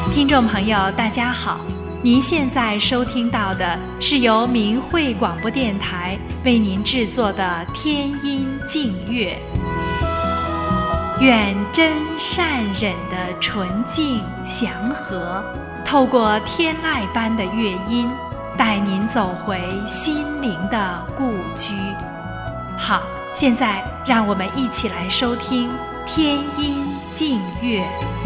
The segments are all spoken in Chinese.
听众朋友大家好，您现在收听到的是由明慧广播电台为您制作的天音净乐。愿真善忍的纯净祥和，透过天籁般的乐音，带您走回心灵的故居。好，现在让我们一起来收听天音净乐。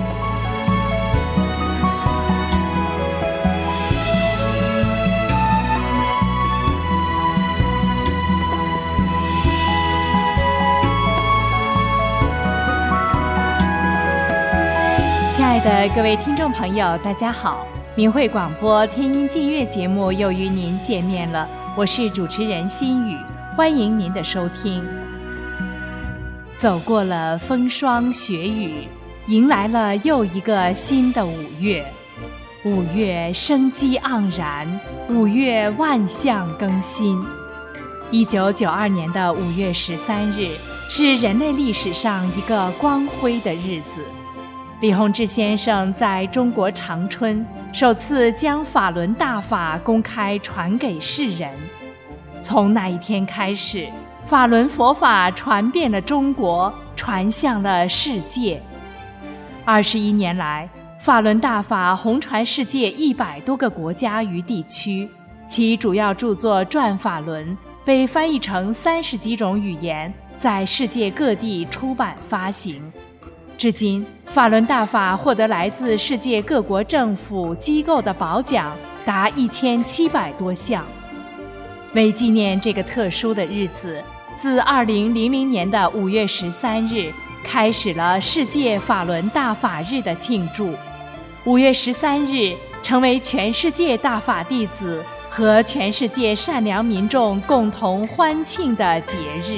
亲爱的各位听众朋友大家好，明慧广播天音净乐节目又与您见面了，我是主持人心雨，欢迎您的收听。走过了风霜雪雨，迎来了又一个新的5月。5月生机盎然，5月万象更新。1992年的5月13日是人类历史上一个光辉的日子。李洪志先生在中国长春首次将法轮大法公开传给世人。从那一天开始，法轮佛法传遍了中国，传向了世界。21年来，法轮大法红传世界100多个国家与地区，其主要著作《转法轮》被翻译成30几种语言，在世界各地出版发行。至今，法轮大法获得来自世界各国政府机构的褒奖达1700多项。为纪念这个特殊的日子，自2000年的5月13日开始了世界法轮大法日的庆祝。5月13日成为全世界大法弟子和全世界善良民众共同欢庆的节日。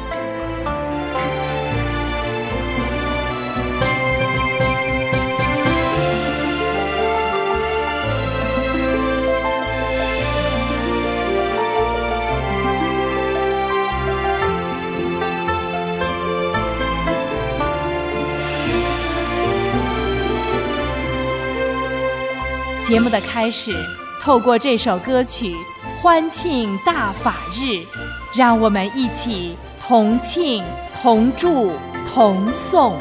节目的开始，透过这首歌曲欢庆大法日，让我们一起同庆、同祝、同颂。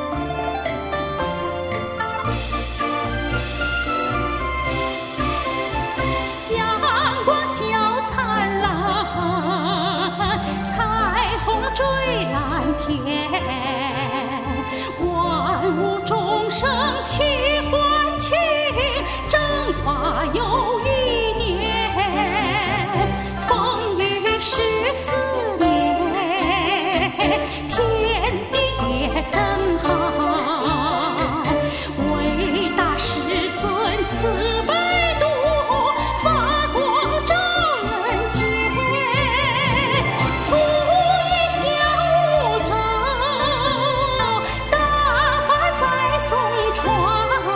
阳光笑灿烂，彩虹缀蓝天，万物众生齐欢庆，正法又1年，风雨14年，天地也正好，伟大师尊慈悲度，发光照人间，福音向无照，大法在颂传。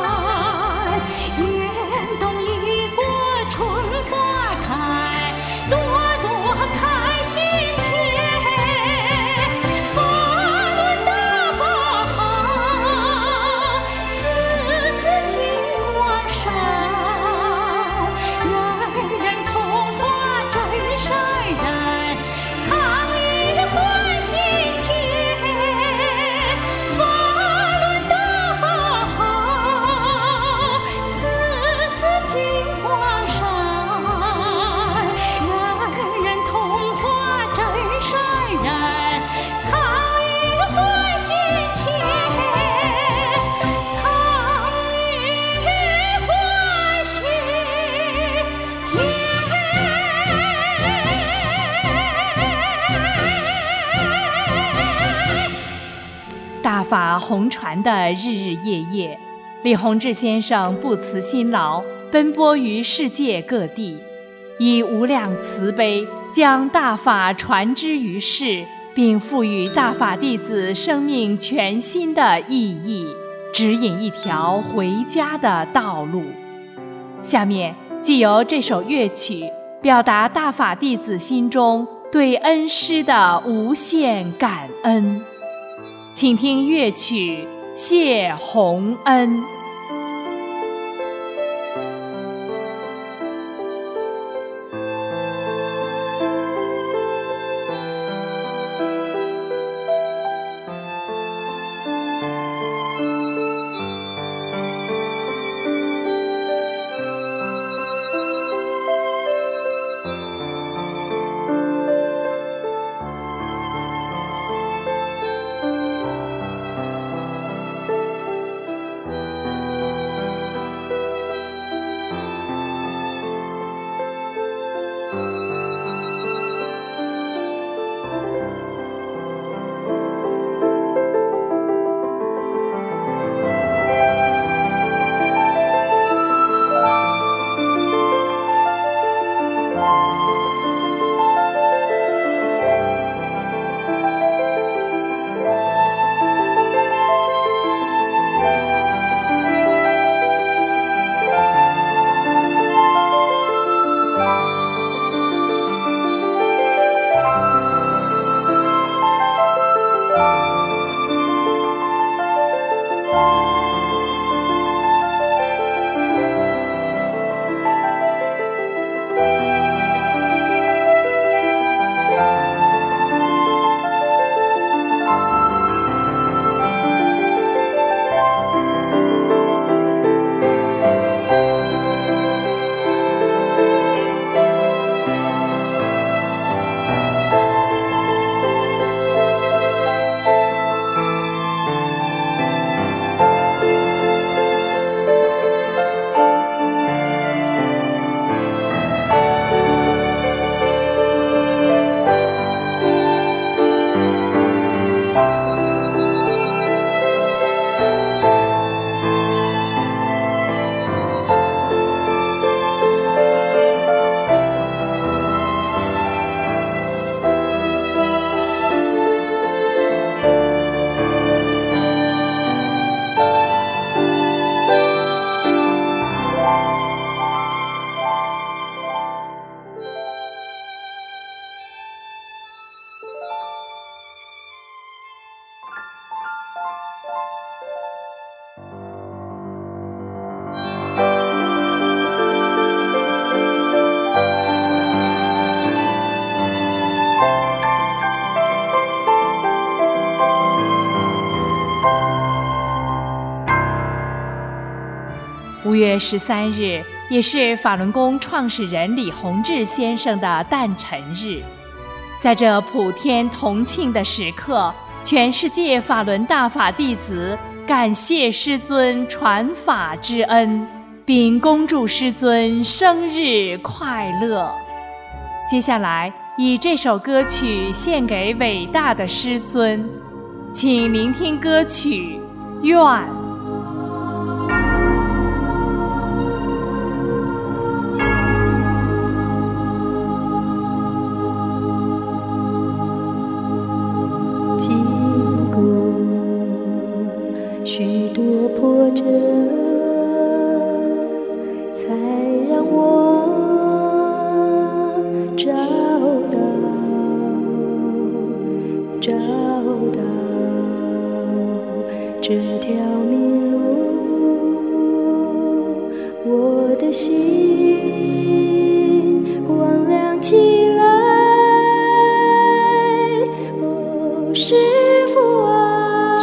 大法红传的日日夜夜，李洪志先生不辞辛劳，奔波于世界各地，以无量慈悲将大法传之于世，并赋予大法弟子生命全新的意义，指引一条回家的道路。下面既由这首乐曲表达大法弟子心中对恩师的无限感恩。请听乐曲《谢洪恩》。 5月13日也是法轮功创始人李洪志先生的诞辰日。在这普天同庆的时刻，全世界法轮大法弟子感谢师尊传法之恩，并恭祝师尊生日快乐。接下来以这首歌曲献给伟大的师尊，请聆听歌曲《愿》。 经过许多波折，才让我找到这条明路，我的心光亮起来。哦，师父啊，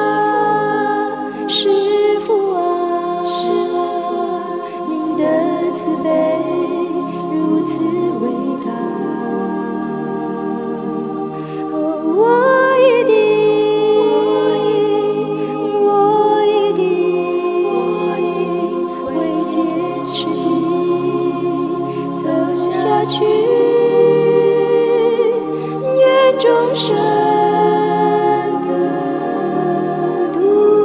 师父啊，您的慈悲如此伟大。我一定会坚持地走下去，愿众生得度，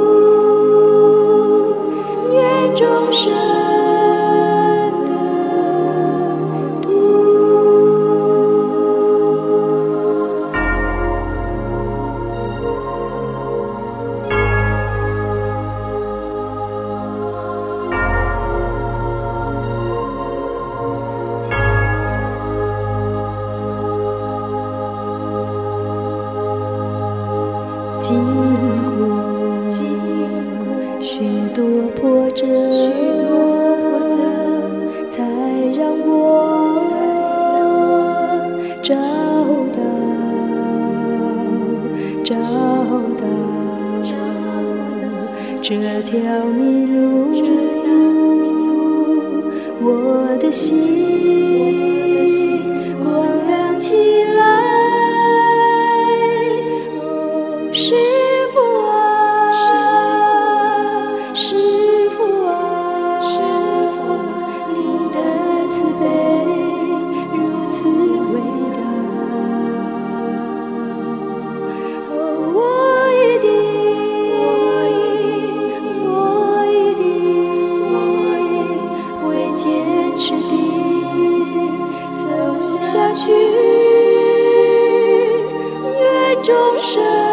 愿众生得度。经过许多波折，才让我找到这条明路，我的心光亮起来。师父啊，师父啊，您的慈悲如此伟大。哦，我一定会坚持地走下去，愿众生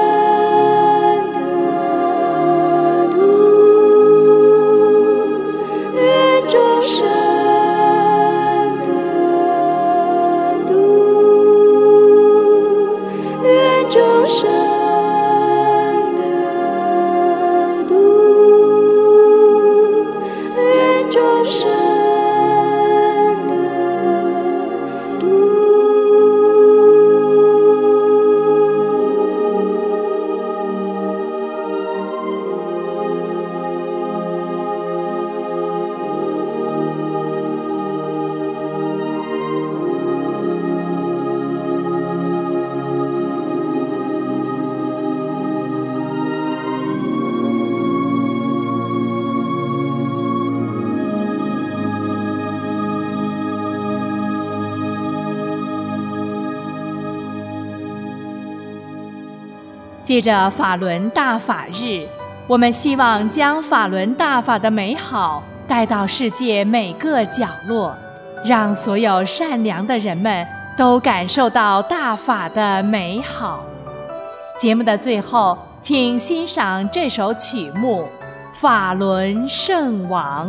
借着法轮大法日，我们希望将法轮大法的美好带到世界每个角落，让所有善良的人们都感受到大法的美好。节目的最后，请欣赏这首曲目《法轮圣王》。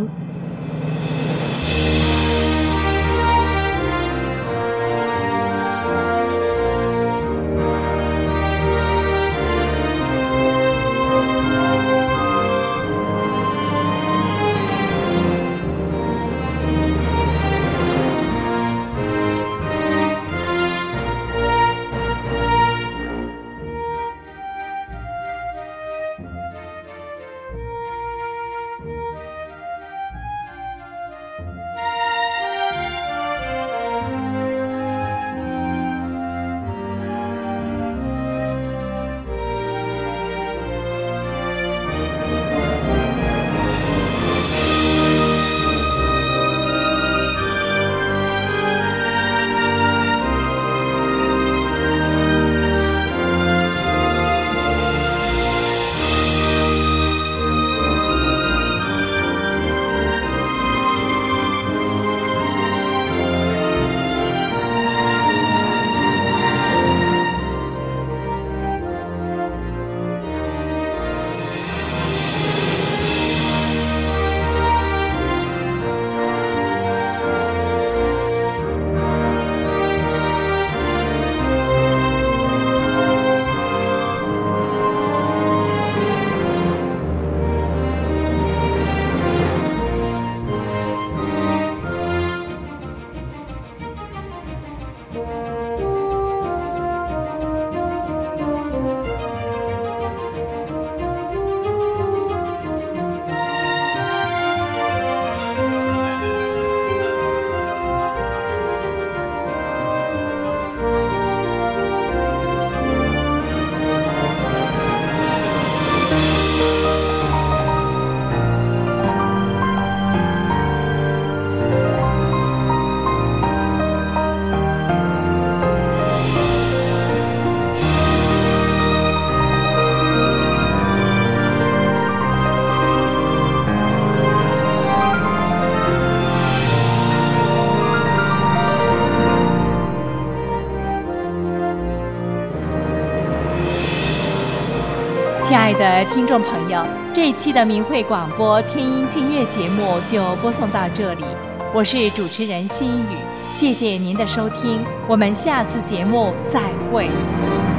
爱的听众朋友，这一期的明慧广播天音净月节目就播送到这里，我是主持人心雨，谢谢您的收听，我们下次节目再会。